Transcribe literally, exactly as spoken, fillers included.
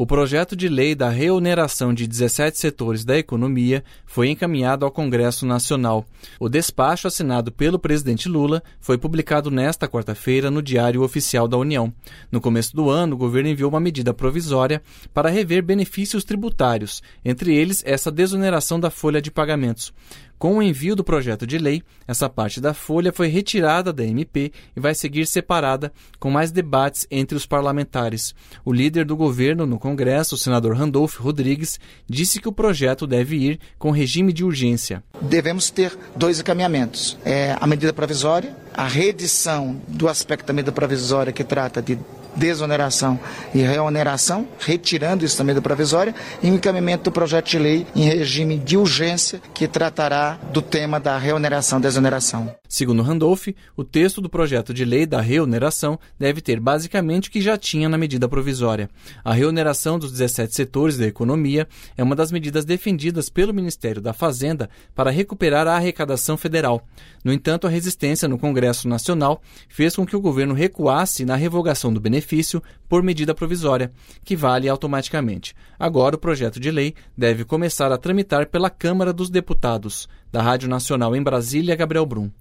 O projeto de lei da reoneração de dezessete setores da economia foi encaminhado ao Congresso Nacional. O despacho assinado pelo presidente Lula foi publicado nesta quarta-feira no Diário Oficial da União. No começo do ano, o governo enviou uma medida provisória para rever benefícios tributários, entre eles essa desoneração da folha de pagamentos. Com o envio do projeto de lei, essa parte da folha foi retirada da M P e vai seguir separada, com mais debates entre os parlamentares. O líder do governo no Congresso, o senador Randolfo Rodrigues, disse que o projeto deve ir com regime de urgência. Devemos ter dois encaminhamentos. É, a medida provisória, a reedição do aspecto da medida provisória que trata de desoneração e reoneração, retirando isso da medida provisória, e o encaminhamento do projeto de lei em regime de urgência, que tratará do tema da reoneração e desoneração. Segundo Randolph, o texto do projeto de lei da reoneração deve ter basicamente o que já tinha na medida provisória. A reoneração dos dezessete setores da economia é uma das medidas defendidas pelo Ministério da Fazenda para recuperar a arrecadação federal. No entanto, a resistência no Congresso Nacional fez com que o governo recuasse na revogação do benefício por medida provisória, que vale automaticamente. Agora, o projeto de lei deve começar a tramitar pela Câmara dos Deputados. Da Rádio Nacional em Brasília, Gabriel Brum.